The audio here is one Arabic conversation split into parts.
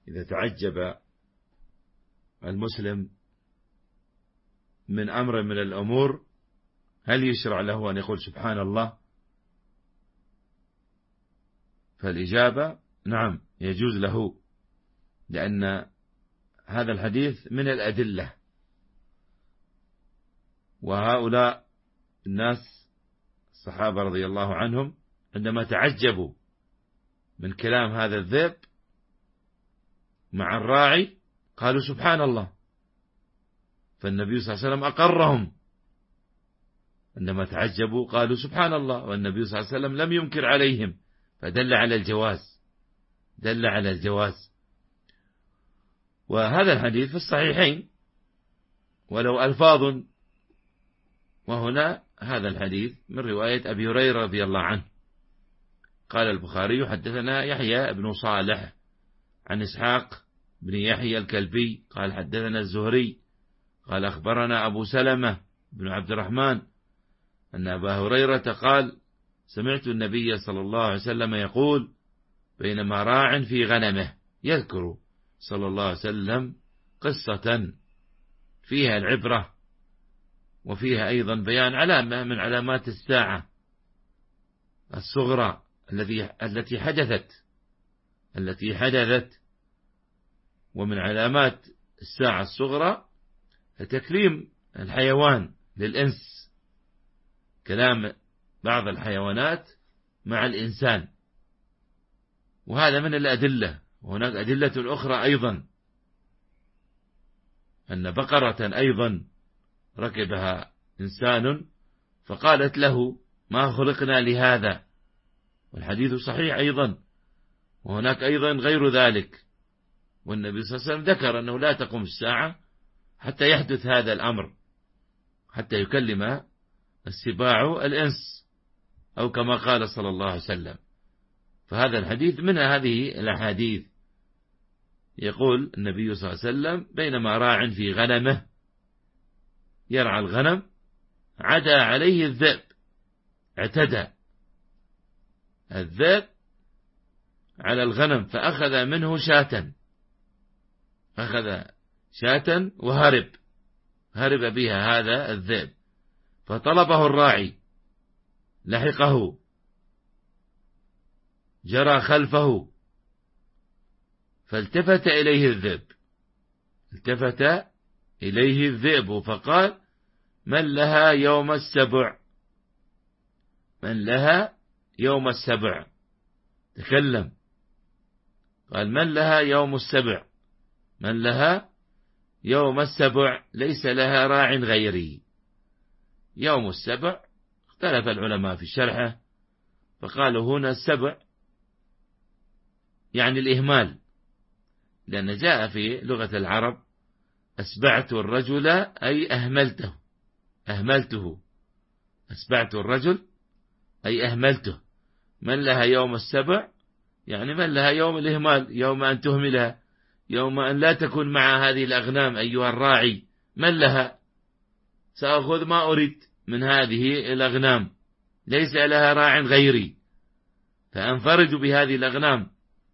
إذا تعجب المسلم من أمر من الأمور هل يشرع له أن يقول سبحان الله؟ فالإجابة نعم، يجوز له، لأن هذا الحديث من الأدلة. وهؤلاء الناس الصحابة رضي الله عنهم عندما تعجبوا من كلام هذا الذئب مع الراعي قالوا سبحان الله، فالنبي صلى الله عليه وسلم أقرهم. عندما تعجبوا قالوا سبحان الله، والنبي صلى الله عليه وسلم لم ينكر عليهم، فدل على الجواز، دل على الجواز. وهذا الحديث في الصحيحين ولو ألفاظ، وهنا هذا الحديث من رواية أبي هريرة رضي الله عنه. قال البخاري حدثنا يحيى بن صالح عن إسحاق بن يحيى الكلبي قال حدثنا الزهري قال أخبرنا أبو سلمة بن عبد الرحمن أن أبا هريرة قال سمعت النبي صلى الله عليه وسلم يقول بينما راع في غنمه، يذكر صلى الله عليه وسلم قصة فيها العبرة وفيها أيضا بيان علامة من علامات الساعة الصغرى التي حدثت. ومن علامات الساعة الصغرى تكريم الحيوان للإنس، كلام بعض الحيوانات مع الإنسان، وهذا من الأدلة. وهناك أدلة أخرى أيضا، أن بقرة أيضا ركبها إنسان فقالت له ما خلقنا لهذا، والحديث صحيح أيضا. وهناك أيضا غير ذلك، والنبي صلى الله عليه وسلم ذكر أنه لا تقوم الساعة حتى يحدث هذا الأمر، حتى يكلم السباع الإنس، أو كما قال صلى الله عليه وسلم. فهذا الحديث من هذه الأحاديث. يقول النبي صلى الله عليه وسلم بينما راع في غنمه يرعى الغنم عدا عليه الذئب، اعتدى الذئب على الغنم فأخذ منه شاة، أخذ شاة هرب بها هذا الذئب، فطلبه الراعي لحقه جرى خلفه فالتفت إليه الذئب فقال من لها يوم السبع، تكلم قال من لها يوم السبع ليس لها راع غيري. يوم السبع اختلف العلماء في شرحه، فقالوا هنا السبع يعني الإهمال، لأن جاء في لغة العرب أسبعت الرجل أي أهملته، أسبعت الرجل أي أهملته. من لها يوم السبع يعني من لها يوم الإهمال، يوم أن تهملها، يوم أن لا تكون مع هذه الأغنام أيها الراعي، من لها سأخذ ما أريد من هذه الأغنام، ليس لها راع غيري فأنفرد بهذه الأغنام.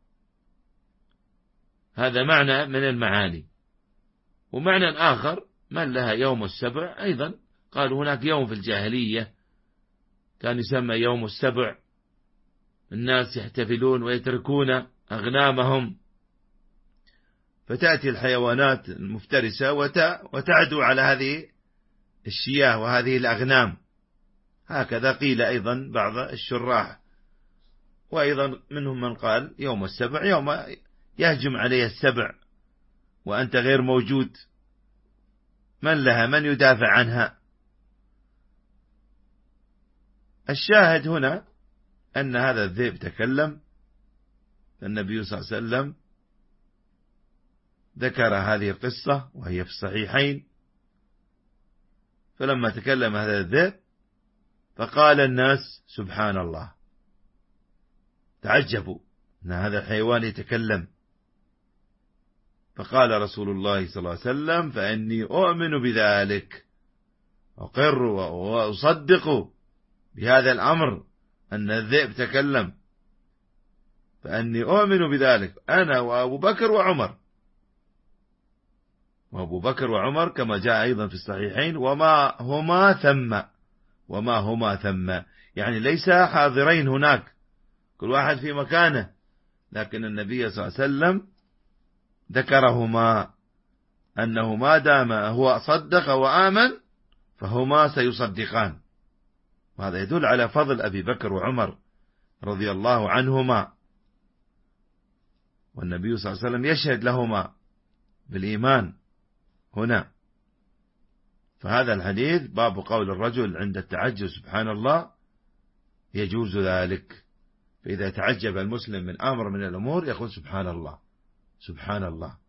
هذا معنى من المعاني. ومعنى آخر من لها يوم السبع أيضا، قالوا هناك يوم في الجاهلية كان يسمى يوم السبع، الناس يحتفلون ويتركون أغنامهم، فتأتي الحيوانات المفترسة وتعدو على هذه الشياه وهذه الأغنام. هكذا قيل أيضا بعض الشراح، وأيضا منهم من قال يوم السبع يوم يهجم عليه السبع وأنت غير موجود، من لها من يدافع عنها. الشاهد هنا أن هذا الذئب تكلم، النبي صلى الله عليه وسلم ذكر هذه القصة وهي في الصحيحين. فلما تكلم هذا الذئب فقال الناس سبحان الله، تعجبوا أن هذا الحيوان يتكلم. فقال رسول الله صلى الله عليه وسلم فإني أؤمن بذلك، أقر وأصدق بهذا الأمر أن الذئب تكلم. فأني أؤمن بذلك أنا وأبو بكر وعمر. وأبو بكر وعمر كما جاء أيضا في الصحيحين وما هما ثم يعني ليس حاضرين هناك، كل واحد في مكانه، لكن النبي صلى الله عليه وسلم ذكرهما أنه ما دام هو صدق وآمن فهما سيصدقان. وهذا يدل على فضل أبي بكر وعمر رضي الله عنهما، والنبي صلى الله عليه وسلم يشهد لهما بالإيمان هنا. فهذا الحديث باب قول الرجل عند التعجب سبحان الله يجوز ذلك. فإذا تعجب المسلم من أمر من الأمور يقول سبحان الله سبحان الله.